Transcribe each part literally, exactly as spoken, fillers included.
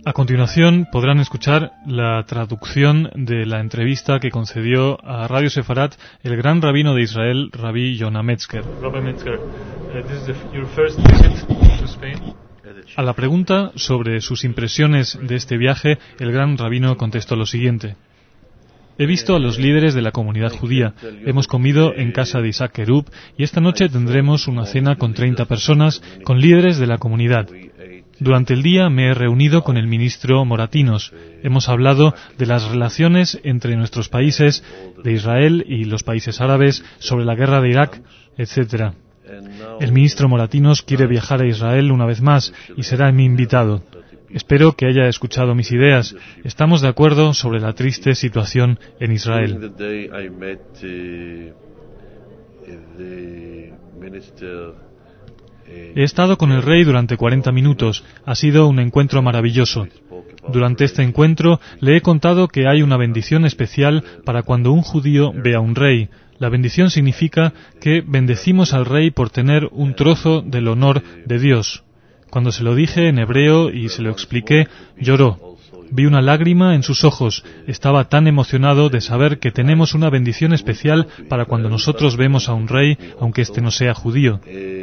A continuación podrán escuchar la traducción de la entrevista que concedió a Radio Sefarat el gran rabino de Israel, Rabbi Yonah Metzger. Rabbi Metzger, uh, this is the, your first visit to Spain. A la pregunta sobre sus impresiones de este viaje, el gran rabino contestó lo siguiente. He visto a los líderes de la comunidad judía. Hemos comido en casa de Isaac Kerub y esta noche tendremos una cena con treinta personas, con líderes de la comunidad. Durante el día me he reunido con el ministro Moratinos. Hemos hablado de las relaciones entre nuestros países, de Israel y los países árabes, sobre la guerra de Irak, etcétera. El ministro Moratinos quiere viajar a Israel una vez más y será mi invitado. Espero que haya escuchado mis ideas. Estamos de acuerdo sobre la triste situación en Israel. He estado con el rey durante cuarenta minutos. Ha sido un encuentro maravilloso. Durante este encuentro le he contado que hay una bendición especial para cuando un judío ve a un rey. La bendición significa que bendecimos al rey por tener un trozo del honor de Dios. Cuando se lo dije en hebreo y se lo expliqué, lloró. Vi una lágrima en sus ojos. Estaba tan emocionado de saber que tenemos una bendición especial para cuando nosotros vemos a un rey, aunque éste no sea judío.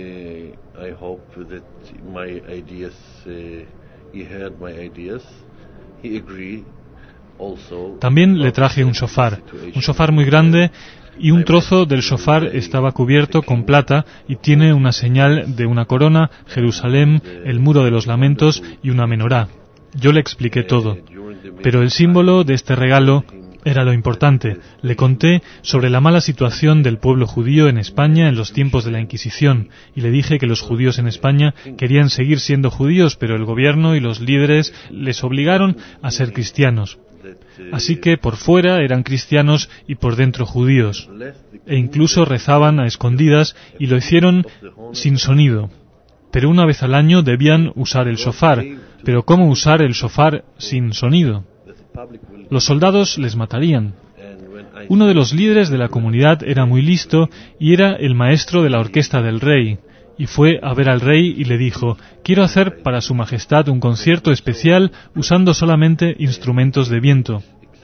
También le traje un shofar, un shofar muy grande, y un trozo del shofar estaba cubierto con plata y tiene una señal de una corona, Jerusalén, el muro de los lamentos y una menorá. Yo le expliqué todo, pero el símbolo de este regalo era lo importante. Le conté sobre la mala situación del pueblo judío en España en los tiempos de la Inquisición, y le dije que los judíos en España querían seguir siendo judíos, pero el gobierno y los líderes les obligaron a ser cristianos. Así que por fuera eran cristianos y por dentro judíos, e incluso rezaban a escondidas y lo hicieron sin sonido. Pero una vez al año debían usar el shofar. Pero ¿cómo usar el shofar sin sonido? Los soldados les matarían. Uno de los líderes de la comunidad era muy listo y era el maestro de la orquesta del rey. Y fue a ver al rey y le dijo, quiero hacer para su majestad un concierto especial usando solamente instrumentos de viento.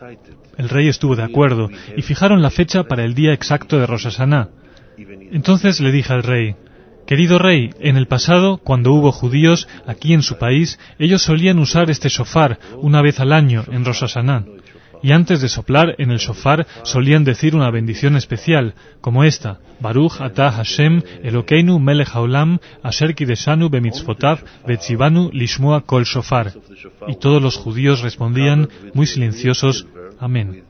El rey estuvo de acuerdo y fijaron la fecha para el día exacto de Rosh Hashanah. Entonces le dije al rey, querido rey, en el pasado, cuando hubo judíos aquí en su país, ellos solían usar este shofar una vez al año en Rosh Hashanah. Y antes de soplar en el shofar solían decir una bendición especial, como esta, Baruch atah Hashem Elokeinu melech haolam asher kideshanu bemitzvotav vetzivanu lishmoa kol shofar. Y todos los judíos respondían, muy silenciosos, Amén.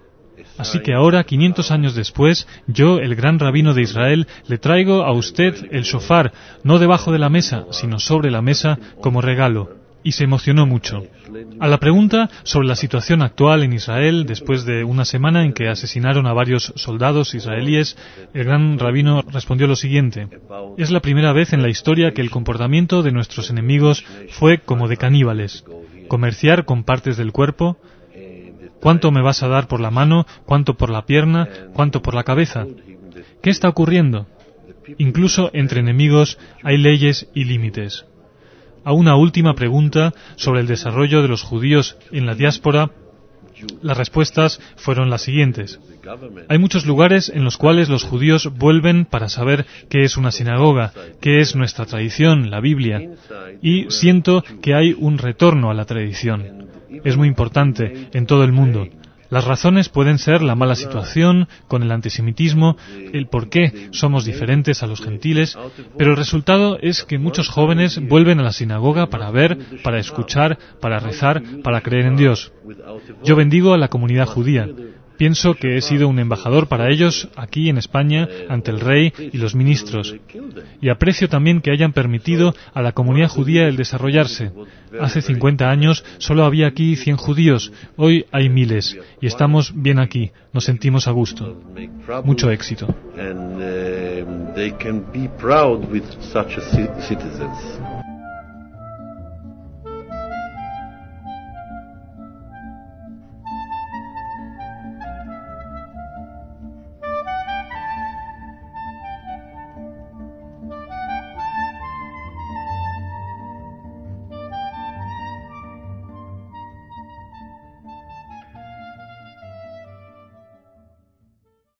Así que ahora, quinientos años después, yo, el gran rabino de Israel, le traigo a usted el shofar, no debajo de la mesa, sino sobre la mesa, como regalo. Y se emocionó mucho. A la pregunta sobre la situación actual en Israel, después de una semana en que asesinaron a varios soldados israelíes, el gran rabino respondió lo siguiente. Es la primera vez en la historia que el comportamiento de nuestros enemigos fue como de caníbales. Comerciar con partes del cuerpo. ¿Cuánto me vas a dar por la mano? ¿Cuánto por la pierna? ¿Cuánto por la cabeza? ¿Qué está ocurriendo? Incluso entre enemigos hay leyes y límites. A una última pregunta sobre el desarrollo de los judíos en la diáspora, las respuestas fueron las siguientes. Hay muchos lugares en los cuales los judíos vuelven para saber qué es una sinagoga, qué es nuestra tradición, la Biblia, y siento que hay un retorno a la tradición. Es muy importante en todo el mundo. Las razones pueden ser la mala situación con el antisemitismo, el por qué somos diferentes a los gentiles, pero el resultado es que muchos jóvenes vuelven a la sinagoga para ver, para escuchar, para rezar, para creer en Dios. Yo bendigo a la comunidad judía. Pienso que he sido un embajador para ellos aquí en España ante el rey y los ministros. Y aprecio también que hayan permitido a la comunidad judía el desarrollarse. Hace cincuenta años solo había aquí cien judíos, hoy hay miles, y estamos bien aquí, nos sentimos a gusto. Mucho éxito. And uh, they can be proud with such a citizens.